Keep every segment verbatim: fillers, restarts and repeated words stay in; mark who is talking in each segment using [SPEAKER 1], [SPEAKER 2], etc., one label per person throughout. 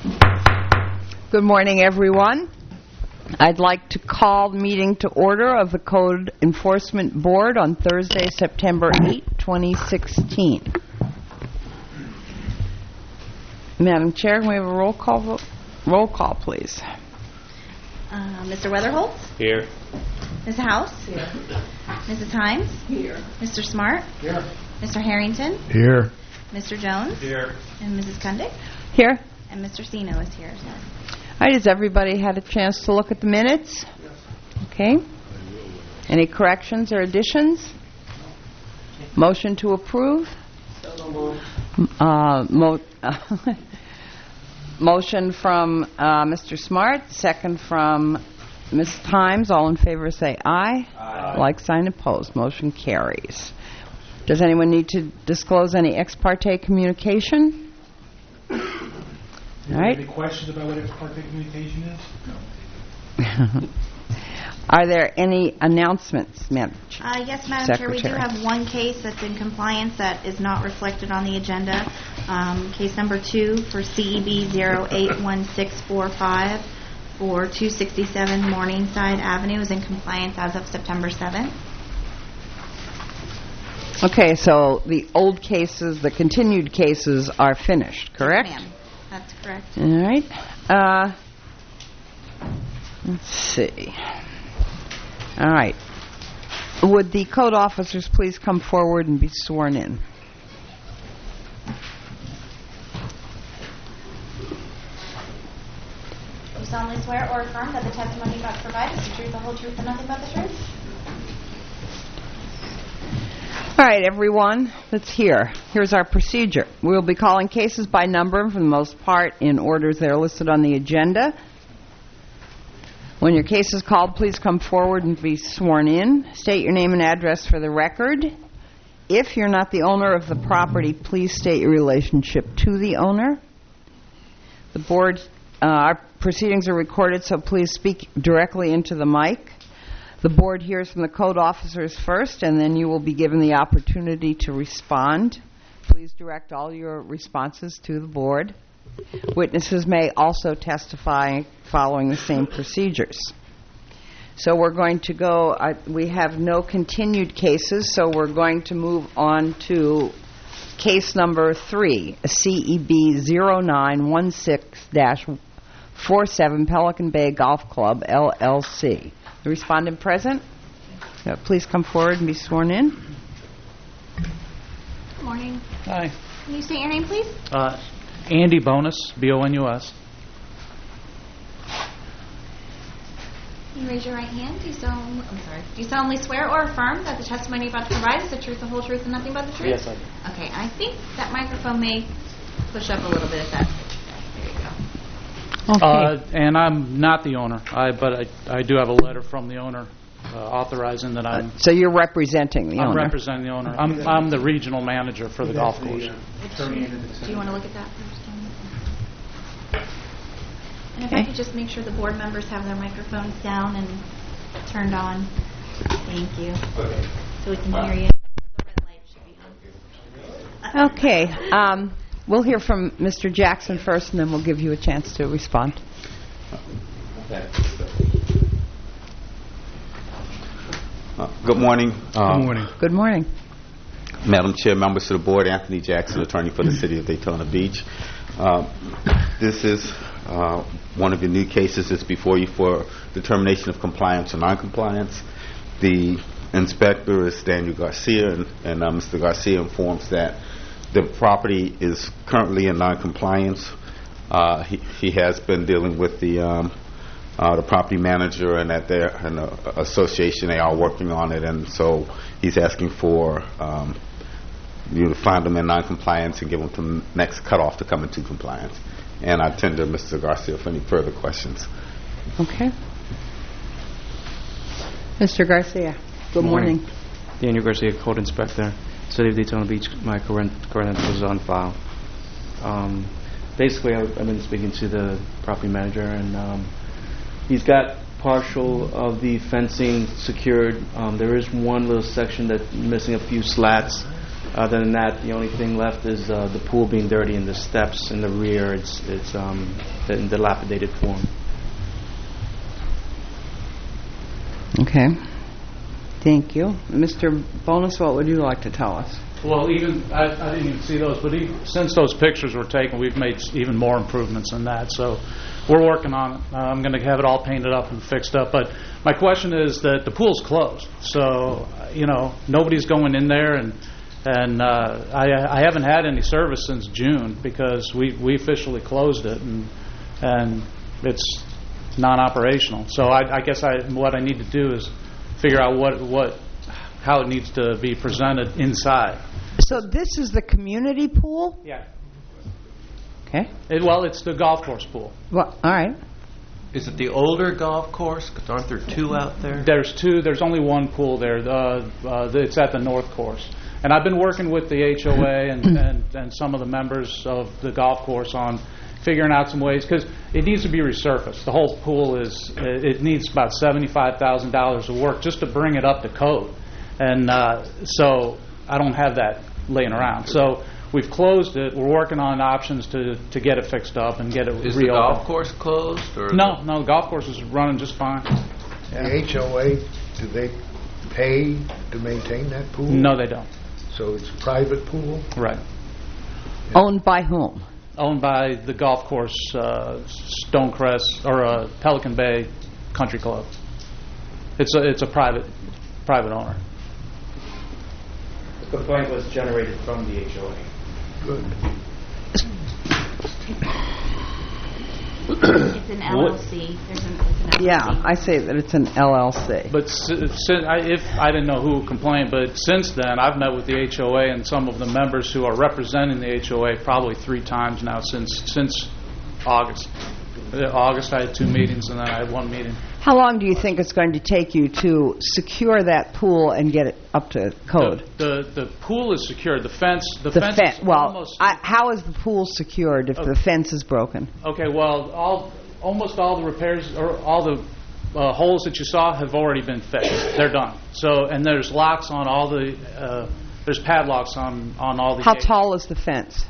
[SPEAKER 1] Good morning, everyone. I'd like to call the meeting to order of the Code Enforcement Board on Thursday, September eighth, twenty sixteen. Madam Chair, can we have a roll call vote? Roll call, please.
[SPEAKER 2] Uh, Mister Weatherholt?
[SPEAKER 3] Here.
[SPEAKER 2] Miz House?
[SPEAKER 3] Here.
[SPEAKER 2] Missus Himes?
[SPEAKER 3] Here.
[SPEAKER 2] Mister Smart?
[SPEAKER 3] Here.
[SPEAKER 2] Mister Harrington?
[SPEAKER 4] Here.
[SPEAKER 2] Mister Jones?
[SPEAKER 3] Here.
[SPEAKER 2] And Missus Kundig?
[SPEAKER 1] Here.
[SPEAKER 2] And Mister Sino is here. So.
[SPEAKER 1] All right, has everybody had a chance to look at the minutes? Okay. Any corrections or additions? Motion to approve? Uh, mo- motion from uh, Mister Smart, second from Miz Himes. All in favor say aye.
[SPEAKER 3] Aye.
[SPEAKER 1] Like sign opposed. Motion carries. Does anyone need to disclose any ex parte communication? All right.
[SPEAKER 4] Any questions about what ex parte communication is?
[SPEAKER 1] No. Are there any announcements, Madam
[SPEAKER 2] Uh, yes, Madam Chair, we do
[SPEAKER 1] Secretary?
[SPEAKER 2] have one case that's in compliance that is not reflected on the agenda. Um, case number two for C E B zero eight one six four five for two sixty-seven Morningside Avenue is in compliance as of September seventh.
[SPEAKER 1] Okay, so the old cases, the continued cases are finished, correct?
[SPEAKER 2] Yes, ma'am. That's correct.
[SPEAKER 1] All right. Uh, let's see. All right. Would the code officers please come forward and be sworn in?
[SPEAKER 2] Do you solemnly swear or affirm that the testimony about to provide is the truth, the whole truth, and nothing but the truth?
[SPEAKER 1] All right, everyone, that's here. Here's our procedure. We'll be calling cases by number, for the most part, in orders that are listed on the agenda. When your case is called, please come forward and be sworn in. State your name and address for the record. If you're not the owner of the property, please state your relationship to the owner. The board, uh, our proceedings are recorded, so please speak directly into the mic. The board hears from the code officers first, and then you will be given the opportunity to respond. Please direct all your responses to the board. Witnesses may also testify following the same procedures. So we're going to go, uh, we have no continued cases, so we're going to move on to case number three, C E B zero nine one six dash four seven Pelican Bay Golf Club, L L C. The respondent present, uh, please come forward and be sworn in.
[SPEAKER 2] Good morning.
[SPEAKER 3] Hi.
[SPEAKER 2] Can you state your name, please?
[SPEAKER 3] Uh, Andy Bonus, B O N U S.
[SPEAKER 2] Can you raise your right hand? Do you solemnly, I'm sorry. Do you solemnly swear or affirm that the testimony you're about to provide is the truth, the whole truth, and nothing but the truth?
[SPEAKER 3] Yes, I do.
[SPEAKER 2] Okay, I think that microphone may push up a little bit if that. There you go.
[SPEAKER 1] Okay.
[SPEAKER 3] Uh, and I'm not the owner, I, but I, I do have a letter from the owner uh, authorizing that I'm,
[SPEAKER 1] So you're representing the
[SPEAKER 3] I'm
[SPEAKER 1] owner.
[SPEAKER 3] representing the owner. I'm, I'm the regional manager for the golf course.
[SPEAKER 2] Do you want to look at that first? And if I
[SPEAKER 1] Okay.
[SPEAKER 2] could just make sure the board members have their microphones down and turned on. Thank you. So we can hear you. The red light should be on.
[SPEAKER 1] Okay. Um, we'll hear from Mister Jackson first, and then we'll give you a chance to respond.
[SPEAKER 5] Uh, good morning. Uh,
[SPEAKER 4] Good morning.
[SPEAKER 1] Good morning.
[SPEAKER 5] Madam Chair, members of the board, Anthony Jackson, attorney for the City of Daytona Beach. Uh, this is uh, one of the new cases that's before you for determination of compliance or noncompliance. The inspector is Daniel Garcia, and, and uh, Mister Garcia informs that the property is currently in noncompliance. Uh, he, he has been dealing with the um, uh, the property manager and at their and the association. They are working on it, and so he's asking for um, you to find them in noncompliance and give them to the next cutoff to come into compliance. And I tender Mister Garcia for any further questions.
[SPEAKER 1] Okay. Mister Garcia, good morning.
[SPEAKER 6] morning. Daniel Garcia, Code Inspector, City of Daytona Beach. My credentials is on file. Um, basically, I've, I've been speaking to the property manager, and um, he's got partial of the fencing secured. Um, there is one little section that's missing a few slats Other than that, the only thing left is uh, the pool being dirty and the steps in the rear. It's it's um, in dilapidated form.
[SPEAKER 1] Okay. Thank you. Mister Bonus, what would you like to tell us?
[SPEAKER 3] Well, even I, I didn't even see those, but even, since those pictures were taken, we've made even more improvements than that. So we're working on it. Uh, I'm going to have it all painted up and fixed up. But my question is that the pool's closed, so you know nobody's going in there, and and uh, I, I haven't had any service since June because we we officially closed it, and and it's non-operational. So I, I guess I what I need to do is figure out what what how it needs to be presented inside.
[SPEAKER 1] So this is the community pool?
[SPEAKER 3] Yeah.
[SPEAKER 1] Okay.
[SPEAKER 3] It, well, it's the golf course pool.
[SPEAKER 1] Well, all right.
[SPEAKER 7] Is it the older golf course? Because aren't there two out there?
[SPEAKER 3] There's two. There's only one pool there. Uh, uh, it's at the north course. And I've been working with the H O A and, and, and some of the members of the golf course on figuring out some ways, because it needs to be resurfaced. The whole pool is, it needs about seventy-five thousand dollars of work just to bring it up to code. And uh, so I don't have that laying around. So we've closed it. We're working on options to, to get it fixed up and get it reopened.
[SPEAKER 7] Is the golf course closed? Or
[SPEAKER 3] No, no, the golf course is running just fine.
[SPEAKER 8] The H O A, do they pay to maintain that pool?
[SPEAKER 3] No, they don't.
[SPEAKER 8] So it's a private pool?
[SPEAKER 3] Right.
[SPEAKER 1] Owned by whom?
[SPEAKER 3] Owned by the golf course, uh, Stonecrest, or uh, Pelican Bay Country Club. It's a, it's a private private owner.
[SPEAKER 6] The complaint was generated from the H O A.
[SPEAKER 8] Good.
[SPEAKER 2] It's an L L C. There's an, it's an L L C.
[SPEAKER 1] Yeah, I say that it's an L L C.
[SPEAKER 3] But si- si- I, if I didn't know who complained, but since then I've met with the H O A and some of the members who are representing the H O A probably three times now since since August. Uh, August I had two meetings and then I had one meeting.
[SPEAKER 1] How long do you think it's going to take you to secure that pool and get it up to code?
[SPEAKER 3] The the, the pool is secured. The fence the,
[SPEAKER 1] The
[SPEAKER 3] fence
[SPEAKER 1] fence.
[SPEAKER 3] is
[SPEAKER 1] Well,
[SPEAKER 3] almost
[SPEAKER 1] I, how is the pool secured if the fence is broken?
[SPEAKER 3] okay. Well, all almost all the repairs or all the uh, holes that you saw have already been fixed. They're done. So and there's locks on all the uh, there's padlocks on on all the
[SPEAKER 1] How
[SPEAKER 3] gates.
[SPEAKER 1] tall is the fence?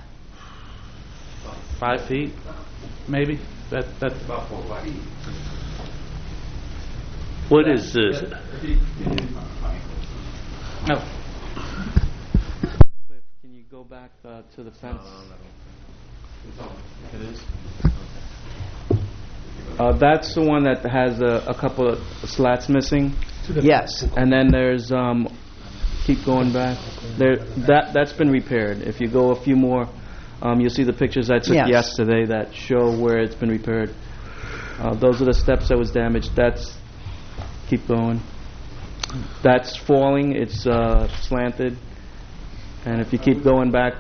[SPEAKER 3] Five feet, maybe. That that about four feet.
[SPEAKER 9] What is this?
[SPEAKER 3] No.
[SPEAKER 6] Cliff, can you go back uh, to the fence? It is. Uh, that's the one that has a, a couple of slats missing,
[SPEAKER 1] Yes.
[SPEAKER 6] and then there's um, keep going back. There, that that's been repaired. If you go a few more, um, you'll see the pictures I took
[SPEAKER 1] Yes.
[SPEAKER 6] yesterday that show where it's been repaired. Uh, those are the steps that was damaged. That's keep going. That's falling. It's uh, slanted, and if you keep going back,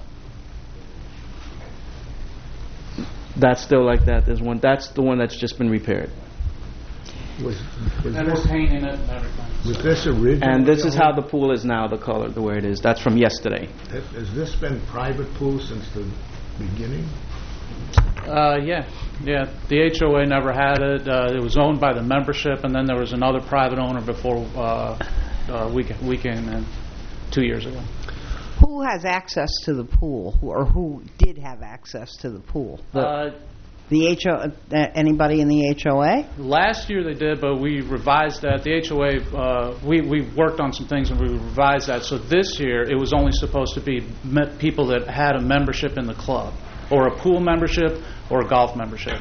[SPEAKER 6] that's still like that. There's one. That's the one that's just been repaired.
[SPEAKER 8] Was, was,
[SPEAKER 3] And we're
[SPEAKER 8] this,
[SPEAKER 3] painting it and everything.
[SPEAKER 8] was this originally
[SPEAKER 6] And this is how
[SPEAKER 8] owned?
[SPEAKER 6] the pool is now, the color, the way it is. That's from yesterday.
[SPEAKER 8] Has has this been private pool since the beginning?
[SPEAKER 3] Uh, yeah, yeah. The H O A never had it. Uh, it was owned by the membership, and then there was another private owner before uh, uh, we ca- we came in two years ago.
[SPEAKER 1] Who has access to the pool, or who did have access to the pool? The,
[SPEAKER 3] Uh,
[SPEAKER 1] the H O A, uh, anybody in the H O A?
[SPEAKER 3] last year they did, but we revised that. The H O A, uh, we we worked on some things and we revised that. So this year it was only supposed to be me- people that had a membership in the club, or a pool membership, or a golf membership.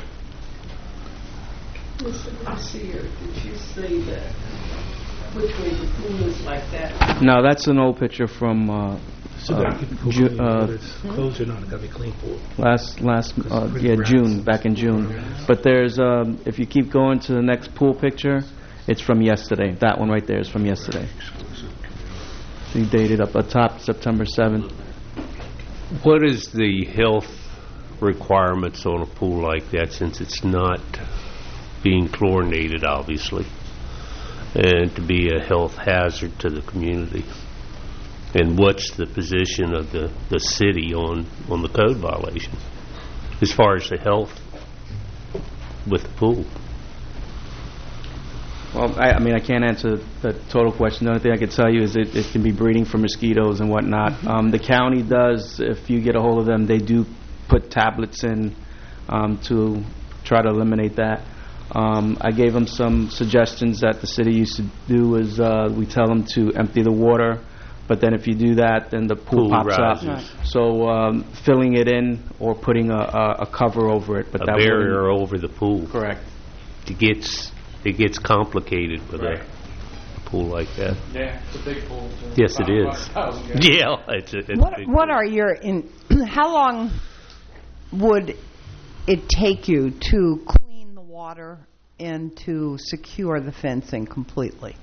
[SPEAKER 10] Mister Garcia, did you say that? Which way the pool is like that?
[SPEAKER 6] No, that's an old picture from uh,
[SPEAKER 4] So
[SPEAKER 6] uh,
[SPEAKER 4] that can
[SPEAKER 6] Ju-
[SPEAKER 4] clean,
[SPEAKER 6] uh,
[SPEAKER 4] whether it's closed or not, it's got to be clean pool.
[SPEAKER 6] last last uh,
[SPEAKER 4] it's
[SPEAKER 6] yeah
[SPEAKER 4] grass.
[SPEAKER 6] June, back in June. But there's um, if you keep going to the next pool picture, it's from yesterday. That one right there is from yesterday. So you dated up at top September seventh.
[SPEAKER 9] What is the health requirements on a pool like that, since it's not being chlorinated, obviously, and to be a health hazard to the community? And what's the position of the, the city on, on the code violation as far as the health with the pool?
[SPEAKER 6] Well, I, I mean, I can't answer the total question. The only thing I can tell you is it, it can be breeding for mosquitoes and whatnot.
[SPEAKER 1] Mm-hmm.
[SPEAKER 6] Um, the county does, if you get a hold of them, they do put tablets in um, to try to eliminate that. Um, I gave them some suggestions that the city used to do is uh, we tell them to empty the water, but then if you do that, then the pool,
[SPEAKER 9] Pool
[SPEAKER 6] pops
[SPEAKER 9] rises.
[SPEAKER 6] up. So um, filling it in or putting a, a, a cover over it. But
[SPEAKER 9] A
[SPEAKER 6] that
[SPEAKER 9] barrier
[SPEAKER 6] wouldn't-
[SPEAKER 9] over the pool.
[SPEAKER 6] Correct.
[SPEAKER 9] It gets, it gets complicated with
[SPEAKER 3] Right.
[SPEAKER 9] a pool like that.
[SPEAKER 3] Yeah, it's a big pool. too.
[SPEAKER 9] Yes, it
[SPEAKER 3] About
[SPEAKER 9] is.
[SPEAKER 3] five thousand gallons.
[SPEAKER 9] Yeah, it's a, it's
[SPEAKER 1] What
[SPEAKER 9] a big
[SPEAKER 1] what
[SPEAKER 9] pool.
[SPEAKER 1] are your in? How long would it take you to clean the water and to secure the fencing completely?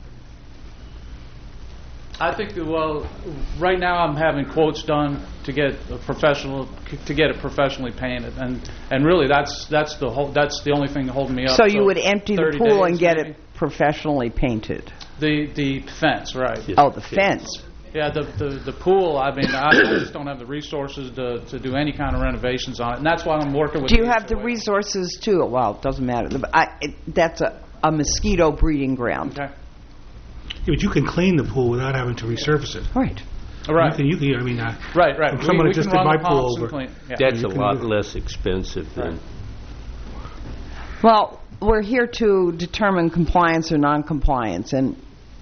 [SPEAKER 3] I think, that, well, right now I'm having quotes done to get a professional, to get it professionally painted, and and really that's that's the whole that's the only thing holding me up.
[SPEAKER 1] So you would empty the
[SPEAKER 3] thirty
[SPEAKER 1] pool
[SPEAKER 3] days
[SPEAKER 1] and get
[SPEAKER 3] maybe.
[SPEAKER 1] it professionally painted?
[SPEAKER 3] The the fence, right?
[SPEAKER 9] Yes.
[SPEAKER 1] Oh, the fence.
[SPEAKER 3] Yeah, the, the the pool. I mean, I, I just don't have the resources to to do any kind of renovations on it, and that's why I'm working with.
[SPEAKER 1] Do you have the
[SPEAKER 3] H O A.
[SPEAKER 1] resources to? Well, it doesn't matter. The- I, it, that's a, a mosquito breeding ground.
[SPEAKER 3] Okay.
[SPEAKER 4] Yeah, but you can clean the pool without having to resurface it.
[SPEAKER 1] Right.
[SPEAKER 3] All right.
[SPEAKER 4] You can, you can, I mean, uh,
[SPEAKER 3] Right, right.
[SPEAKER 4] If someone
[SPEAKER 3] we, we
[SPEAKER 4] just
[SPEAKER 3] can
[SPEAKER 4] did
[SPEAKER 3] run
[SPEAKER 4] my
[SPEAKER 3] the
[SPEAKER 4] pool
[SPEAKER 3] pumps and
[SPEAKER 4] over.
[SPEAKER 3] clean- yeah.
[SPEAKER 9] That's
[SPEAKER 4] you
[SPEAKER 9] a
[SPEAKER 4] can
[SPEAKER 9] lot
[SPEAKER 4] do-
[SPEAKER 9] less expensive than...
[SPEAKER 1] Well, we're here to determine compliance or non-compliance, and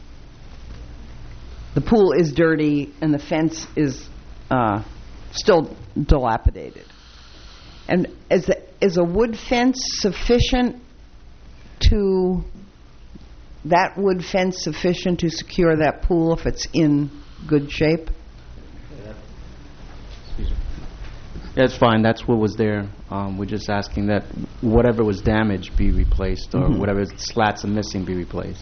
[SPEAKER 1] the pool is dirty and the fence is uh, still dilapidated. And is, the, is a wood fence sufficient to, that wood fence sufficient to secure that pool if it's in good shape?
[SPEAKER 6] Yeah, it's fine. That's what was there. Um, we're just asking that whatever was damaged be replaced, or
[SPEAKER 1] Mhm.
[SPEAKER 6] whatever slats are missing be replaced.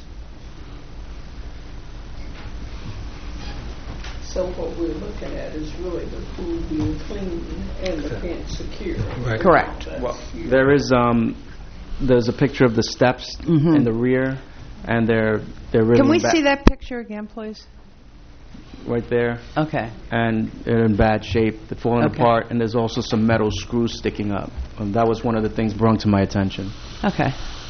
[SPEAKER 10] So what we're looking at is really the pool being clean and the fence secure.
[SPEAKER 4] Right.
[SPEAKER 1] Correct.
[SPEAKER 6] Well, there is um, there's a picture of the steps
[SPEAKER 1] Mhm.
[SPEAKER 6] in the rear, and they're they're really
[SPEAKER 1] Can we
[SPEAKER 6] in ba-
[SPEAKER 1] see that picture again, please?
[SPEAKER 6] right there,
[SPEAKER 1] Okay.
[SPEAKER 6] and they're in bad shape. They're falling
[SPEAKER 1] Okay.
[SPEAKER 6] apart, and there's also some metal screws sticking up. Um, that was one of the things brought to my attention.
[SPEAKER 1] Okay.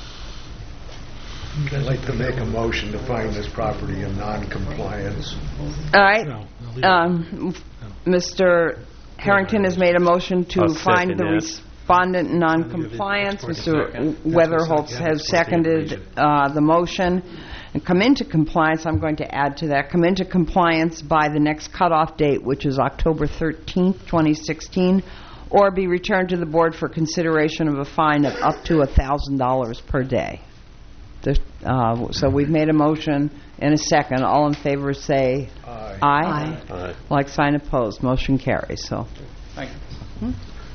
[SPEAKER 8] I'd like to make a motion to find this property in non-compliance.
[SPEAKER 1] All right.
[SPEAKER 4] No, no, leave it.
[SPEAKER 1] Um, Mister Harrington has made a motion to
[SPEAKER 9] I'll
[SPEAKER 1] find
[SPEAKER 9] second
[SPEAKER 1] the
[SPEAKER 9] that.
[SPEAKER 1] respondent in non-compliance.
[SPEAKER 4] That's
[SPEAKER 1] Mister
[SPEAKER 4] second.
[SPEAKER 1] Weatherholtz
[SPEAKER 4] That's
[SPEAKER 1] has
[SPEAKER 4] the
[SPEAKER 1] seconded
[SPEAKER 4] region.
[SPEAKER 1] uh, the motion. And come into compliance, I'm going to add to that, come into compliance by the next cutoff date, which is October thirteenth, twenty sixteen, or be returned to the board for consideration of a fine of up to one thousand dollars per day. The- uh, So we've made a motion and a second. All in favor say
[SPEAKER 8] Aye.
[SPEAKER 1] aye.
[SPEAKER 9] Aye.
[SPEAKER 1] Like sign opposed. Motion carries. So
[SPEAKER 3] Thank you.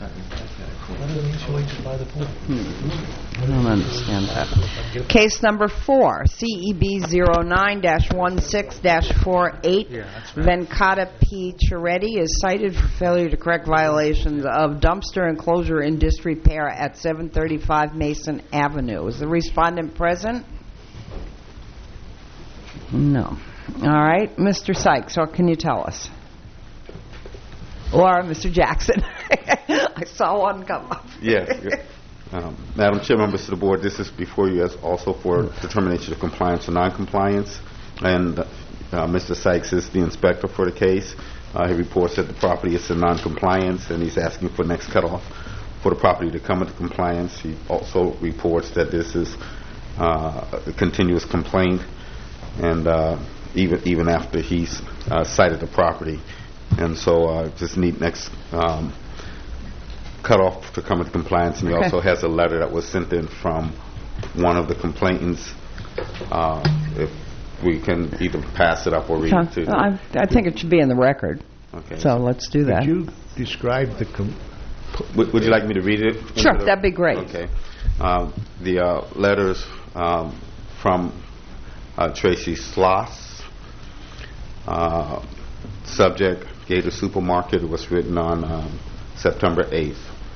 [SPEAKER 1] I don't understand that. Case number four, C E B zero nine dash one six dash four eight. Venkata P. Chiretti is cited for failure to correct violations of dumpster enclosure in disrepair at seven thirty-five Mason Avenue. Is the respondent present? No. All right. Mister Sykes, what can you tell us? Or Mister Jackson. I saw one come up.
[SPEAKER 5] Yes. yeah. Um, Madam Chair, members of the board, this is before you as also for determination of compliance or non-compliance. And uh, Mister Sykes is the inspector for the case. Uh, he reports that the property is in non-compliance, and he's asking for next cutoff for the property to come into compliance. He also reports that this is uh, a continuous complaint, and uh, even even after he's uh, cited the property. And so uh, just need next um, cutoff to come into compliance. And he
[SPEAKER 1] Okay.
[SPEAKER 5] also has a letter that was sent in from one of the complainants. Uh, if we can either pass it up or read it to
[SPEAKER 1] So, I, I think it should be in the record.
[SPEAKER 5] Okay.
[SPEAKER 1] So let's do that.
[SPEAKER 8] Could you describe the, com-
[SPEAKER 5] Would, would you like me to read it?
[SPEAKER 1] Sure,
[SPEAKER 5] Into the-
[SPEAKER 1] that'd be great.
[SPEAKER 5] Okay. Um, the uh, letters um, from uh, Tracy Sloss. Uh, subject, Gator Supermarket. It was written on um, September eighth.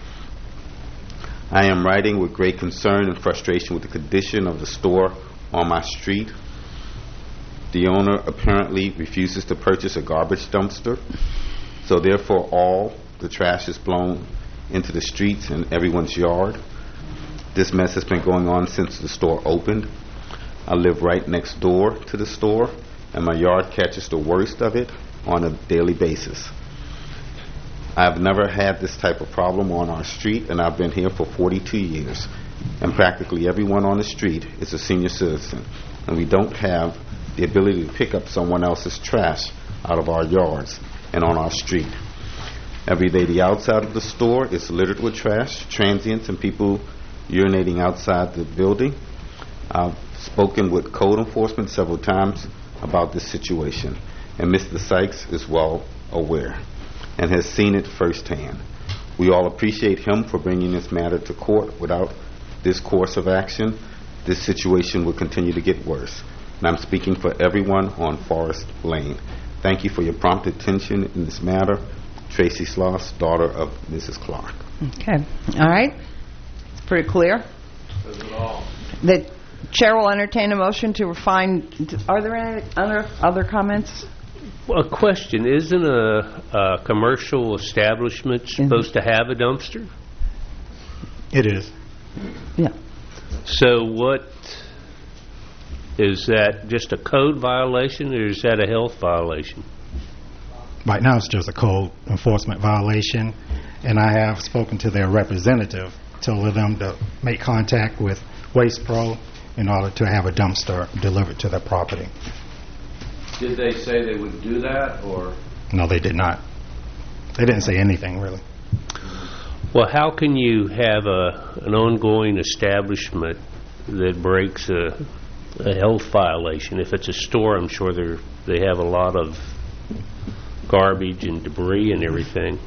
[SPEAKER 5] I am writing with great concern and frustration with the condition of the store on my street. The owner apparently refuses to purchase a garbage dumpster, so therefore all the trash is blown into the streets and everyone's yard. This mess has been going on since the store opened. I live right next door to the store, and my yard catches the worst of it on a daily basis. I've never had this type of problem on our street, and I've been here for forty-two years. And practically everyone on the street is a senior citizen, and we don't have the ability to pick up someone else's trash out of our yards and on our street. Every day the outside of the store is littered with trash, transients, and people urinating outside the building. I've spoken with code enforcement several times about this situation, and Mister Sykes is well aware and has seen it firsthand. We all appreciate him for bringing this matter to court. Without this course of action, this situation will continue to get worse. And I'm speaking for everyone on Forest Lane. Thank you for your prompt attention in this matter. Tracy Sloss, daughter of Missus Clark.
[SPEAKER 1] Okay. All right. It's pretty clear. The chair will entertain a motion to refine. Are there any other, other comments?
[SPEAKER 9] Well, a question. Isn't a, a commercial establishment supposed mm-hmm. to have a dumpster?
[SPEAKER 4] It is.
[SPEAKER 1] Yeah.
[SPEAKER 9] So what, is that just a code violation or is that a health violation?
[SPEAKER 11] Right now it's just a code enforcement violation, and I have spoken to their representative, told them to make contact with Waste Pro in order to have a dumpster delivered to their property.
[SPEAKER 7] Did they say they would do that, or?
[SPEAKER 11] No, they did not. They didn't say anything, really.
[SPEAKER 9] Well, how can you have a an ongoing establishment that breaks a, a health violation? If it's a store, I'm sure they they have a lot of garbage and debris and everything.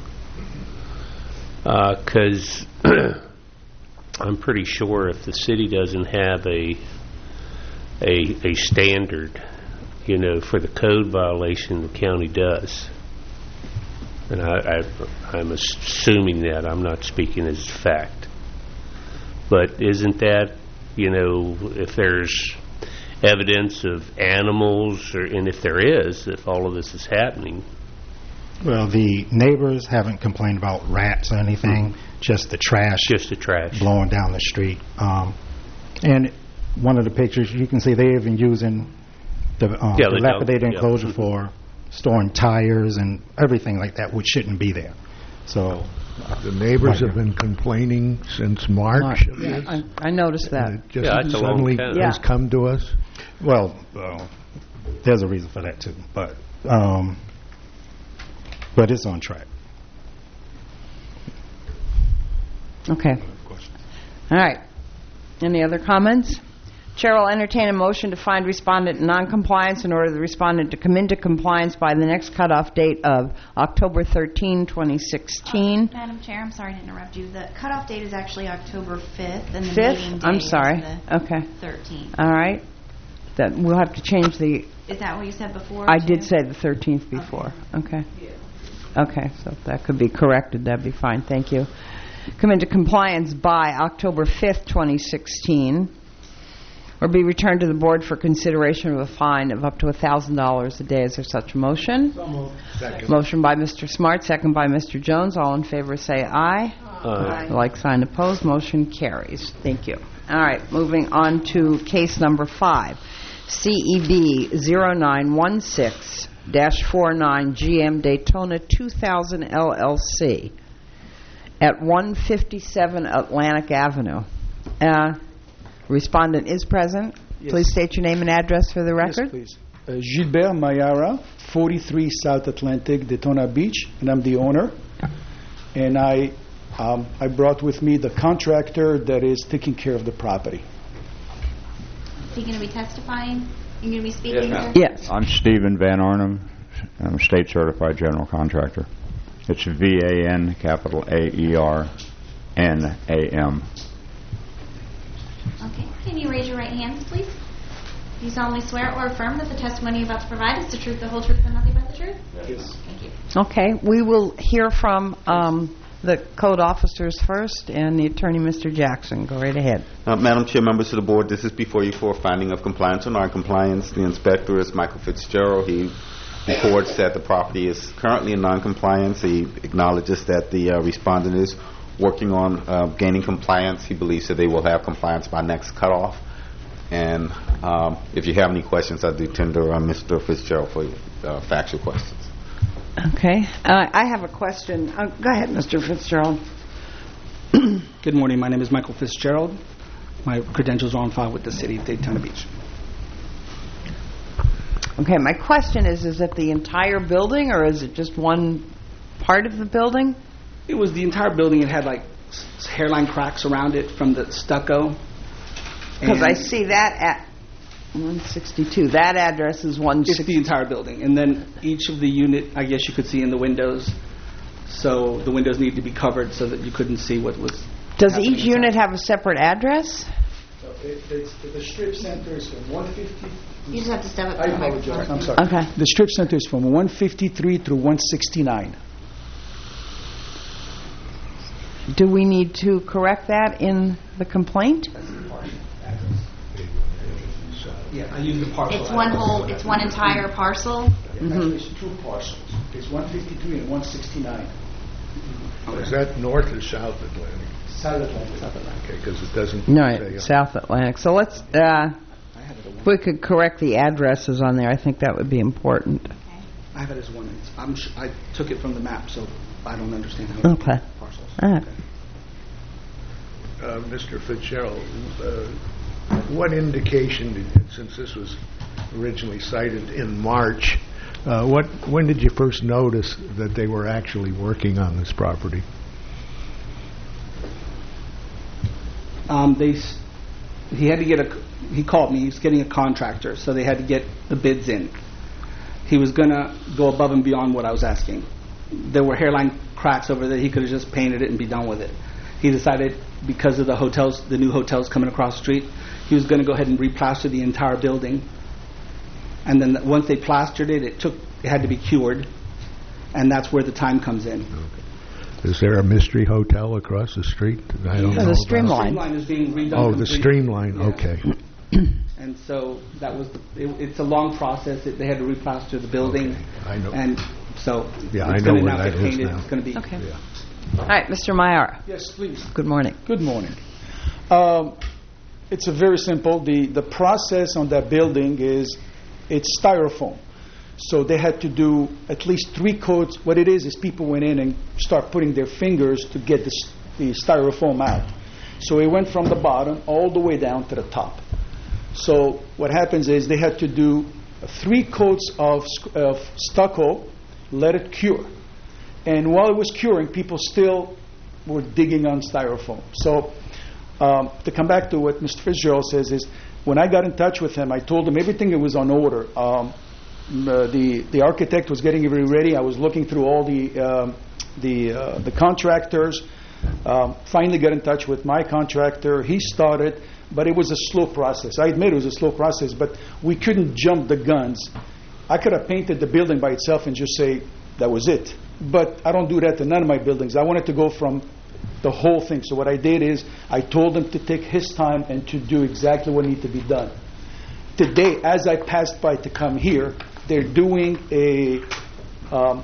[SPEAKER 9] Because uh, I'm pretty sure if the city doesn't have a a a standard, you know, for the code violation, the county does. And I, I, I'm assuming that. I'm not speaking as fact. But isn't that, you know, if there's evidence of animals, or and if there is, if all of this is happening?
[SPEAKER 11] Well, the neighbors haven't complained about rats or anything, mm-hmm. just the trash.
[SPEAKER 9] Just the trash.
[SPEAKER 11] Blowing down the street. Um, and one of the pictures, you can see they're even using the uh,
[SPEAKER 9] yeah,
[SPEAKER 11] dilapidated
[SPEAKER 9] yeah.
[SPEAKER 11] enclosure for storing tires and everything like that, which shouldn't be there. So
[SPEAKER 8] the neighbors have been complaining since March.
[SPEAKER 1] March. Yeah, I, I noticed that.
[SPEAKER 8] And it just
[SPEAKER 9] yeah,
[SPEAKER 8] suddenly
[SPEAKER 9] has
[SPEAKER 1] yeah.
[SPEAKER 8] come to us.
[SPEAKER 11] Well, uh, there's a reason for that too, but um, but it's on track.
[SPEAKER 1] Okay. All right. Any other comments? Chair will entertain a motion to find respondent in noncompliance in order for the respondent to come into compliance by the next cutoff date of October thirteenth, twenty sixteen.
[SPEAKER 2] Uh, Madam Chair, I'm sorry to interrupt you. The cutoff date is actually October fifth, and the
[SPEAKER 1] fifth?
[SPEAKER 2] meeting date
[SPEAKER 1] I'm sorry.
[SPEAKER 2] is the
[SPEAKER 1] okay.
[SPEAKER 2] thirteenth.
[SPEAKER 1] All right. That we'll have to change the.
[SPEAKER 2] Is that what you said before?
[SPEAKER 1] I
[SPEAKER 2] too?
[SPEAKER 1] did say the thirteenth before. Okay.
[SPEAKER 10] Yeah.
[SPEAKER 1] Okay, so if that could be corrected, that'd be fine. Thank you. Come into compliance by October fifth, twenty sixteen. Or be returned to the board for consideration of a fine of up to one thousand dollars a day. Is there such a motion?
[SPEAKER 8] Second.
[SPEAKER 1] Motion by Mister Smart, second by Mister Jones. All in favor say aye.
[SPEAKER 9] Aye.
[SPEAKER 1] Like sign opposed, motion carries. Thank you. All right, moving on to case number five. C E B zero nine one six dash forty-nine G M Daytona two thousand L L C at one fifty-seven Atlantic Avenue. Uh, Respondent is present.
[SPEAKER 12] Yes.
[SPEAKER 1] Please state your name and address for the record.
[SPEAKER 12] Yes, please. Uh, Gilbert Mayara, forty-three South Atlantic, Daytona Beach, and I'm the owner. And I, um, I brought with me the contractor that is taking care of the property.
[SPEAKER 2] Is he going to be testifying? You're going to be speaking?
[SPEAKER 7] Yes,
[SPEAKER 2] sir?
[SPEAKER 1] Yes.
[SPEAKER 13] I'm Stephen Van Arnhem. I'm a state certified general contractor. It's V A N capital A E R N A M.
[SPEAKER 2] Okay. Can you raise your right hands, please? Do you solemnly swear or affirm that the testimony you're about to provide is the truth, the whole truth, and nothing but the truth?
[SPEAKER 12] Yes.
[SPEAKER 2] Thank you.
[SPEAKER 1] Okay. We will hear from um, the code officers first and the attorney, Mister Jackson. Go right ahead.
[SPEAKER 5] Uh, Madam Chair, members of the board, this is before you for a finding of compliance or non-compliance. The inspector is Michael Fitzgerald. He reports that the property is currently in non-compliance. He acknowledges that the uh, respondent is working on uh, gaining compliance. He believes that they will have compliance by next cutoff. And um, if you have any questions, I do tender uh, Mister Fitzgerald for uh, factual questions.
[SPEAKER 1] Okay. Uh, I have a question. Uh, go ahead, Mister Fitzgerald.
[SPEAKER 14] Good morning. My name is Michael Fitzgerald. My credentials are on file with the City of Daytona Beach.
[SPEAKER 1] Okay, my question is, is it the entire building or is it just one part of the building?
[SPEAKER 14] It was the entire building. It had like s- hairline cracks around it from the stucco.
[SPEAKER 1] Because I
[SPEAKER 14] And
[SPEAKER 1] see that at one sixty-two. That address is one
[SPEAKER 14] it's
[SPEAKER 1] sixty-two.
[SPEAKER 14] the entire building. And then each of the unit, I guess you could see in the windows. So the windows need to be covered so that you couldn't see what was
[SPEAKER 1] Does
[SPEAKER 14] happening
[SPEAKER 1] each
[SPEAKER 14] inside.
[SPEAKER 1] unit have a separate address?
[SPEAKER 12] So it, it's, the strip center is from one fifty.
[SPEAKER 2] You just have to step up
[SPEAKER 12] I
[SPEAKER 2] to the
[SPEAKER 12] apologize.
[SPEAKER 2] microphone.
[SPEAKER 12] I'm sorry.
[SPEAKER 1] Okay.
[SPEAKER 12] The strip center is from one fifty-three through one sixty-nine.
[SPEAKER 1] Do we need to correct that in the complaint?
[SPEAKER 14] Yeah, I use the parcel.
[SPEAKER 2] It's one whole, it's one entire parcel.
[SPEAKER 12] Actually, it's two parcels. It's one fifty-three and one sixty-nine.
[SPEAKER 8] Is that north or south Atlantic?
[SPEAKER 12] South Atlantic. South Atlantic.
[SPEAKER 8] Okay, because it doesn't
[SPEAKER 1] No,
[SPEAKER 8] say on-
[SPEAKER 1] South Atlantic. So let's, uh, if we could correct the addresses on there, I think that would be important.
[SPEAKER 14] I have it as one. It's, I'm sh- I took it from the map, so I don't understand how
[SPEAKER 1] Okay.
[SPEAKER 14] to parcels.
[SPEAKER 1] All right.
[SPEAKER 8] Uh, Mister Fitzgerald, uh, what indication, did you, since this was originally cited in March, uh, what when did you first notice that they were actually working on this property?
[SPEAKER 14] Um, they, s- he had to get a, he called me, he was getting a contractor, so they had to get the bids in. He was going to go above and beyond what I was asking. There were hairline cracks over there, he could have just painted it and be done with it. He decided, because of the hotels, the new hotels coming across the street, he was going to go ahead and replaster the entire building. And then once they plastered it, it took, it had to be cured, and that's where the time comes in.
[SPEAKER 8] Is there a mystery hotel across the street that I don't
[SPEAKER 1] Yeah,
[SPEAKER 8] know
[SPEAKER 1] the
[SPEAKER 8] about?
[SPEAKER 1] Streamline.
[SPEAKER 14] Streamline is being redone.
[SPEAKER 8] Oh, the
[SPEAKER 14] completely.
[SPEAKER 8] Streamline,
[SPEAKER 14] Yeah.
[SPEAKER 8] okay.
[SPEAKER 14] And so that was, the, it, it's a long process. It, they had to replaster the building.
[SPEAKER 8] I know.
[SPEAKER 14] And so
[SPEAKER 8] Yeah,
[SPEAKER 14] it's
[SPEAKER 8] I know
[SPEAKER 14] gonna
[SPEAKER 8] where
[SPEAKER 14] now
[SPEAKER 8] that
[SPEAKER 14] get
[SPEAKER 8] is
[SPEAKER 14] painted.
[SPEAKER 8] now.
[SPEAKER 14] It's going to be.
[SPEAKER 1] Okay.
[SPEAKER 8] Yeah.
[SPEAKER 1] All right, Mister Mayara.
[SPEAKER 12] Yes, please.
[SPEAKER 1] Good morning.
[SPEAKER 12] Good morning. Um, it's a very simple. The the process on that building is it's styrofoam. So they had to do at least three coats. What it is is people went in and start putting their fingers to get the, s- the styrofoam out. So it went from the bottom all the way down to the top. So what happens is they had to do three coats of, sc- of stucco, let it cure. And while it was curing, people still were digging on styrofoam. So um, to come back to what Mister Fitzgerald says is, when I got in touch with him, I told him everything was on order. Um, uh, the the architect was getting everything ready. I was looking through all the um, the uh, the contractors. Um, finally got in touch with my contractor. He started, but it was a slow process. I admit it was a slow process, but we couldn't jump the guns. I could have painted the building by itself and just say that was it. But I don't do that to none of my buildings. I wanted to go from the whole thing. So what I did is I told him to take his time and to do exactly what needed to be done. Today, as I passed by to come here, they're doing a um,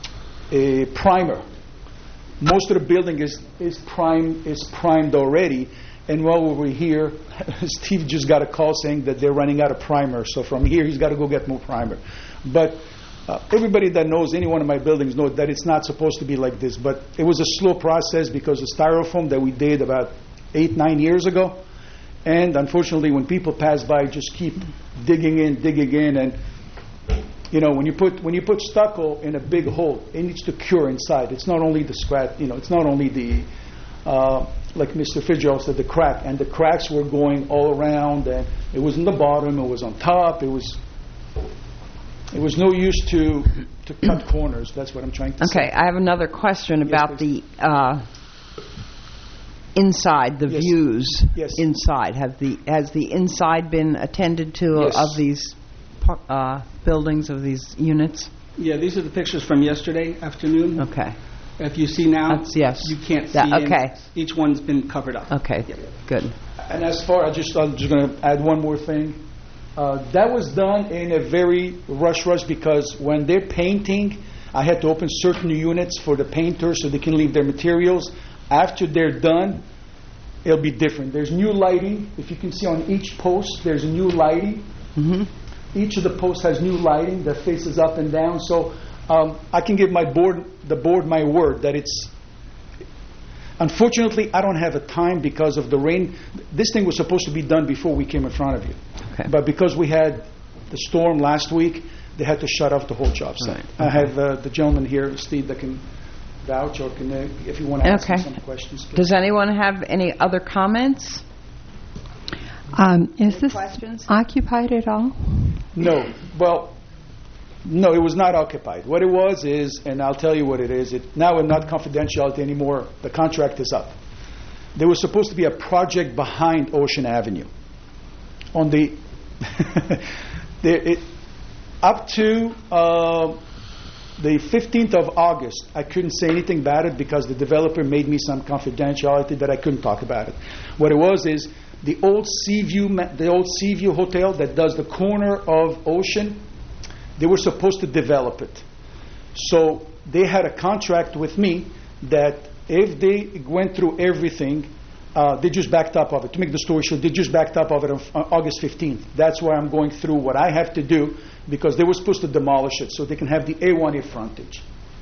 [SPEAKER 12] a primer. Most of the building is is prime is primed already. And while we were here, Steve just got a call saying that they're running out of primer. So from here, he's got to go get more primer. But uh, everybody that knows any one of my buildings knows that it's not supposed to be like this. But it was a slow process because of styrofoam that we did about eight, nine years ago. And unfortunately, when people pass by, just keep digging in, digging in, and you know, when you put when you put stucco in a big hole, it needs to cure inside. It's not only the scratch, you know, it's not only the uh, like Mister Fitzgerald said, the crack, and the cracks were going all around, and it was in the bottom, it was on top, it was it was no use to to cut corners. That's what I'm trying to say.
[SPEAKER 1] Okay, I have another question
[SPEAKER 12] Yes,
[SPEAKER 1] about
[SPEAKER 12] please.
[SPEAKER 1] the uh, inside, the
[SPEAKER 12] Yes.
[SPEAKER 1] views
[SPEAKER 12] Yes.
[SPEAKER 1] inside. Have the has the inside been attended to
[SPEAKER 12] Yes.
[SPEAKER 1] of these par- uh, buildings, of these units?
[SPEAKER 14] Yeah, these are the pictures from yesterday afternoon.
[SPEAKER 1] Okay.
[SPEAKER 14] If you see now,
[SPEAKER 1] That's- yes.
[SPEAKER 14] you can't see.
[SPEAKER 1] That-
[SPEAKER 14] in.
[SPEAKER 1] okay.
[SPEAKER 14] Each one's been covered up.
[SPEAKER 1] Okay, good.
[SPEAKER 12] And as far, I just I'm just going to add one more thing. Uh, that was done in a very rush rush because when they're painting, I had to open certain units for the painters so they can leave their materials. After they're done, it'll be different. There's new lighting. If you can see on each post, there's new lighting.
[SPEAKER 1] Mm-hmm.
[SPEAKER 12] Each of the posts has new lighting that faces up and down. So um, I can give my board, the board, my word that it's. Unfortunately, I don't have a time because of the rain. This thing was supposed to be done before we came in front of you,
[SPEAKER 1] okay.
[SPEAKER 12] but because we had the storm last week, they had to shut off the whole job site.
[SPEAKER 1] Right.
[SPEAKER 12] I have uh, the gentleman here, Steve, that can vouch or can, uh, if you want to ask
[SPEAKER 1] okay.
[SPEAKER 12] him some questions. Please.
[SPEAKER 1] Does anyone have any other comments?
[SPEAKER 15] Um, is
[SPEAKER 1] Any
[SPEAKER 15] this
[SPEAKER 1] questions?
[SPEAKER 15] occupied at all?
[SPEAKER 12] No. Well, no, it was not occupied. What it was is, and I'll tell you what it is, it, now we're not confidentiality anymore. The contract is up. There was supposed to be a project behind Ocean Avenue. On the, there, it, up to uh, the fifteenth of August, I couldn't say anything about it because the developer made me some confidentiality that I couldn't talk about it. What it was is, the old Seaview, the old Seaview Hotel that does the corner of Ocean, they were supposed to develop it. So they had a contract with me that if they went through everything, uh, they just backed up of it. To make the story short, they just backed up of it on, on August fifteenth. That's why I'm going through what I have to do because they were supposed to demolish it so they can have the A one A frontage.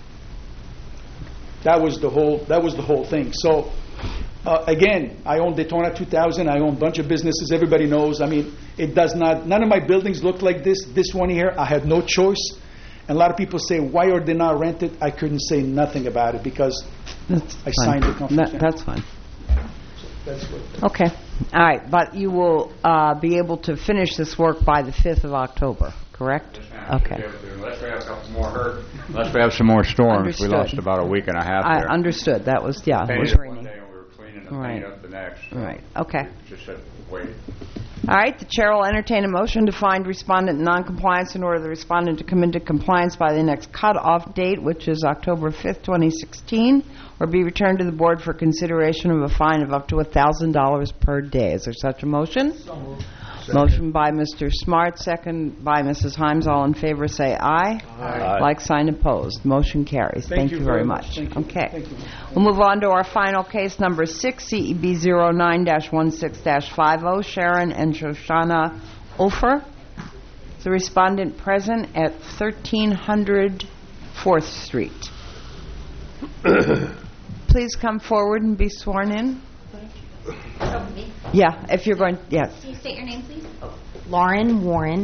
[SPEAKER 12] That was the whole. That was the whole thing. So. Uh, again, I own Daytona two thousand. I own a bunch of businesses. Everybody knows. I mean, it does not. None of my buildings look like this. This one here, I had no choice. And a lot of people say, "Why are they not rented?" I couldn't say nothing about it because
[SPEAKER 1] that's
[SPEAKER 12] I
[SPEAKER 1] fine.
[SPEAKER 12] signed the contract.
[SPEAKER 1] That, that's fine.
[SPEAKER 12] So that's what.
[SPEAKER 1] Okay. All right, but you will uh, be able to finish this work by the fifth of October, correct? Okay.
[SPEAKER 13] Unless we have a couple more hurt. Unless we have some more storms.
[SPEAKER 1] Understood.
[SPEAKER 13] We lost about a week and a half
[SPEAKER 1] I
[SPEAKER 13] there.
[SPEAKER 1] understood. That was yeah. It was
[SPEAKER 13] Painted
[SPEAKER 1] raining.
[SPEAKER 13] one day and we were cleaning the
[SPEAKER 1] Right.
[SPEAKER 13] paint up the next. So
[SPEAKER 1] Right. Okay.
[SPEAKER 13] we just said wait.
[SPEAKER 1] All right. The chair will entertain a motion to find respondent in noncompliance in order the respondent to come into compliance by the next cutoff date, which is October fifth, twenty sixteen, or be returned to the board for consideration of a fine of up to one thousand dollars per day. Is there such a motion? Motion by Mister Smart, second by Missus Himes. All in favor say aye.
[SPEAKER 13] Aye.
[SPEAKER 1] Like sign opposed. Motion carries.
[SPEAKER 12] Thank
[SPEAKER 1] Thank,
[SPEAKER 12] you
[SPEAKER 1] you
[SPEAKER 12] very
[SPEAKER 1] very
[SPEAKER 12] much.
[SPEAKER 1] much.
[SPEAKER 12] Thank you.
[SPEAKER 1] Okay.
[SPEAKER 12] Thank you.
[SPEAKER 1] We'll move on to our final case, number six, C E B zero nine dash one six dash fifty, Sharon and Shoshana Ofer. The respondent present at thirteen hundred fourth Street. Please come forward and be sworn in.
[SPEAKER 16] Oh, me?
[SPEAKER 1] Yeah, if you're going, yes.
[SPEAKER 16] Can you state your name, please? Lauren Warren.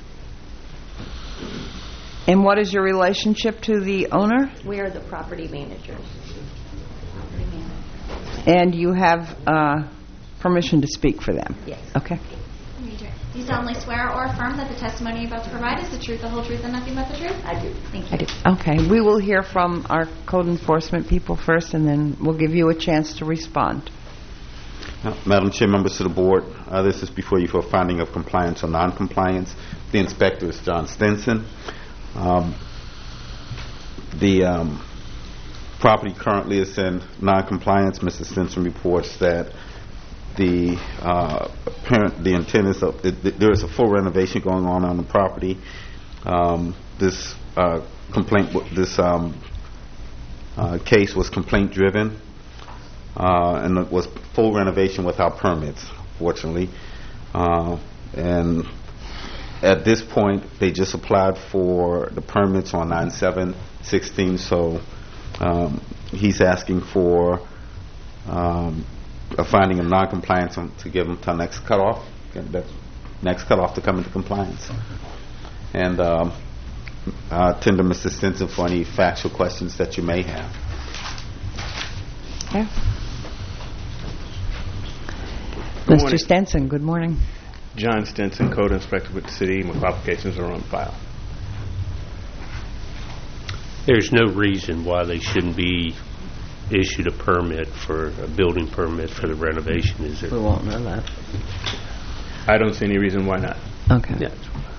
[SPEAKER 1] And what is your relationship to the owner?
[SPEAKER 16] We are the property managers. Property manager.
[SPEAKER 1] And you have uh, permission to speak for them?
[SPEAKER 16] Yes.
[SPEAKER 1] Okay.
[SPEAKER 17] Do you solemnly swear or affirm that the testimony you're about to provide is the truth, the whole truth, and nothing but the truth?
[SPEAKER 16] I do. Thank you.
[SPEAKER 1] I do. Okay. We will hear from our code enforcement people first, and then we'll give you a chance to respond.
[SPEAKER 5] Uh, Madam Chair, members of the board, uh, this is before you for a finding of compliance or non-compliance. The inspector is John Stinson. Um, the um, property currently is in non-compliance. Mister Stinson reports that the uh, apparent the intent is of, it, it, there is a full renovation going on on the property. Um, this uh, complaint, this um, uh, case was complaint driven. Uh, and it was full renovation without permits, fortunately. Uh, and at this point, they just applied for the permits on nine seven sixteen, so um, he's asking for um, a finding of noncompliance on- to give him till next cutoff, and that next cutoff to come into compliance. And um, uh, tender Mister Stinson for any factual questions that you may have.
[SPEAKER 1] Okay.
[SPEAKER 18] Good
[SPEAKER 1] Mister
[SPEAKER 18] morning.
[SPEAKER 1] Stenson, good morning.
[SPEAKER 18] John Stinson, Code Inspector with the City. My qualifications are on file.
[SPEAKER 9] There's no reason why they shouldn't be issued a permit for, a building permit for the renovation, is there?
[SPEAKER 1] We won't know that.
[SPEAKER 18] I don't see any reason why not.
[SPEAKER 1] Okay.
[SPEAKER 18] Yeah.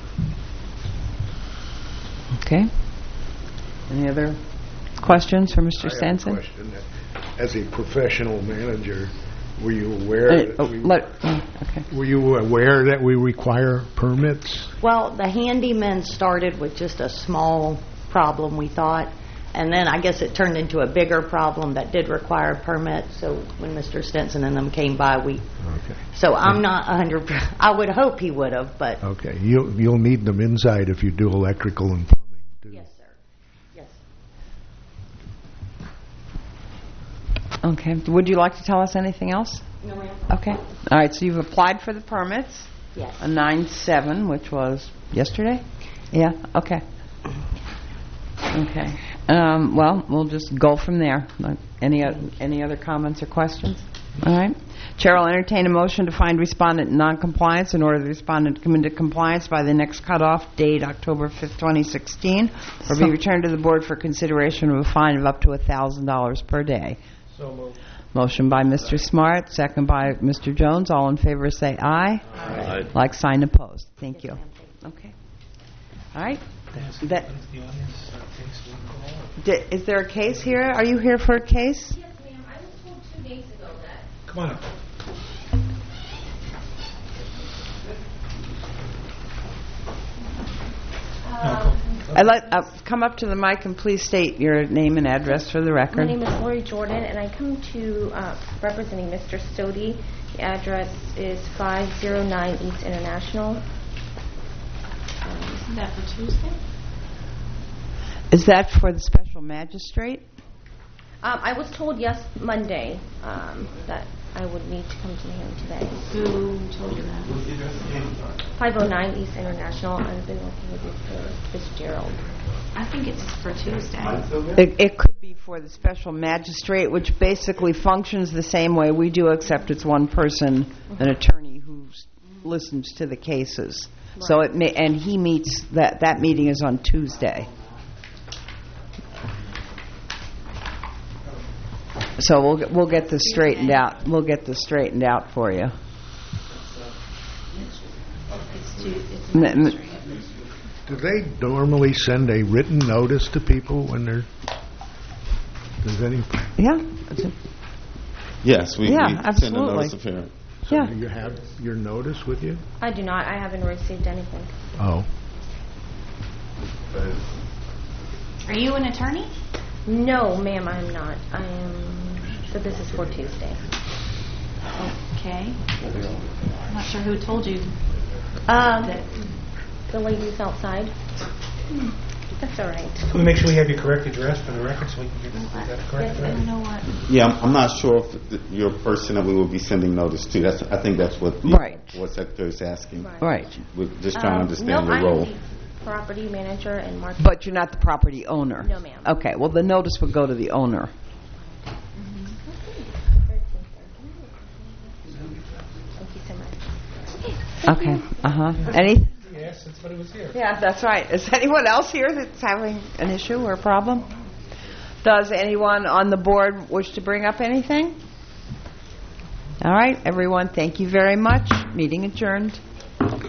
[SPEAKER 1] Okay. Any other questions for Mister
[SPEAKER 8] I have a
[SPEAKER 1] Stenson?
[SPEAKER 8] question. As a professional manager, were you aware?
[SPEAKER 1] Uh,
[SPEAKER 8] that
[SPEAKER 1] oh,
[SPEAKER 8] we,
[SPEAKER 1] let- oh, okay.
[SPEAKER 8] Were you aware that we require permits?
[SPEAKER 19] Well, the handyman started with just a small problem, we thought,
[SPEAKER 16] And then I guess it turned into a bigger problem that did require a permit. So when Mister Stinson and them came by, we.
[SPEAKER 8] Okay.
[SPEAKER 16] So I'm not a hundred. I would hope he would have, but.
[SPEAKER 8] Okay. You'll you'll need them inside if you do electrical and plumbing too.
[SPEAKER 16] Yes, sir. Yes.
[SPEAKER 1] Okay. Would you like to tell us anything else?
[SPEAKER 16] No, ma'am.
[SPEAKER 1] Okay. All right. So you've applied for the permits.
[SPEAKER 16] Yes.
[SPEAKER 1] A nine seven, which was yesterday. Yeah. Okay. Okay. Um, well, we'll just go from there. Any o- any other comments or questions? All right. Chair will entertain a motion to find respondent in noncompliance in order the respondent to come into compliance by the next cutoff date, October fifth, twenty sixteen, or be returned to the board for consideration of a fine of up to one thousand dollars per day.
[SPEAKER 10] So moved.
[SPEAKER 1] Motion by Mister Smart, second by Mister Jones. All in favor say aye.
[SPEAKER 9] Aye.
[SPEAKER 1] Like sign opposed. Thank you. Okay. All right. That, Di- is there a case here? Are you here for a case?
[SPEAKER 17] Yes, ma'am. I was told two days ago that.
[SPEAKER 4] Come on up.
[SPEAKER 17] Um,
[SPEAKER 1] I let uh, come up to the mic and please state your name and address for the record.
[SPEAKER 19] My name is Lori Jordan, and I come to uh, representing Mister Stody. The address is five oh nine East International.
[SPEAKER 17] Isn't that for Tuesday?
[SPEAKER 1] Is that for the special magistrate?
[SPEAKER 19] Um, I was told yes Monday um, that I would need to come to the hearing today.
[SPEAKER 17] Who told you that?
[SPEAKER 19] five oh nine East International. I've been working with Mister Fitzgerald.
[SPEAKER 17] I think it's for Tuesday.
[SPEAKER 1] It, it could be for the special magistrate, which basically functions the same way we do, except it's one person, an attorney who listens to the cases. So it may, and he meets that that meeting is on Tuesday. So we'll get- we'll get this straightened out. We'll get this straightened out for you.
[SPEAKER 17] It's tu- it's
[SPEAKER 1] M- m-
[SPEAKER 17] magistrate.
[SPEAKER 8] Do they normally send a written notice to people when they're? Does any?
[SPEAKER 1] Yeah.
[SPEAKER 5] Yes, we,
[SPEAKER 1] Yeah,
[SPEAKER 5] we send a
[SPEAKER 1] absolutely.
[SPEAKER 5] notice of hearing.
[SPEAKER 8] So
[SPEAKER 1] Yeah.
[SPEAKER 8] do you have your notice with you?
[SPEAKER 19] I do not. I haven't received anything.
[SPEAKER 8] Oh.
[SPEAKER 17] Are you an attorney?
[SPEAKER 19] No, ma'am, I'm not. I am. So this is for Tuesday.
[SPEAKER 17] Okay. I'm not sure who told you.
[SPEAKER 19] Um, the ladies outside. That's all right.
[SPEAKER 4] Can we make sure we have your correct address for the record so we can get is that correct?
[SPEAKER 17] Yes, I don't know what.
[SPEAKER 5] Yeah, I'm, I'm not sure if the, your person that we will be sending notice to. That's I think that's what the
[SPEAKER 1] Right.
[SPEAKER 5] what secretary is asking.
[SPEAKER 19] Right.
[SPEAKER 1] Right.
[SPEAKER 5] We're just trying to
[SPEAKER 19] Um,
[SPEAKER 5] understand
[SPEAKER 19] no,
[SPEAKER 5] your
[SPEAKER 19] I
[SPEAKER 5] role.
[SPEAKER 19] am the property manager and market.
[SPEAKER 1] But you're not the property owner.
[SPEAKER 19] No, ma'am.
[SPEAKER 1] Okay. Well, the notice would go to the owner.
[SPEAKER 19] Thank you so much.
[SPEAKER 1] Okay. Uh huh. Any?
[SPEAKER 4] Yes, that's what it was here.
[SPEAKER 1] Yeah, that's right. Is anyone else here that's having an issue or a problem? Does anyone on the board wish to bring up anything? All right, everyone, thank you very much. Meeting adjourned.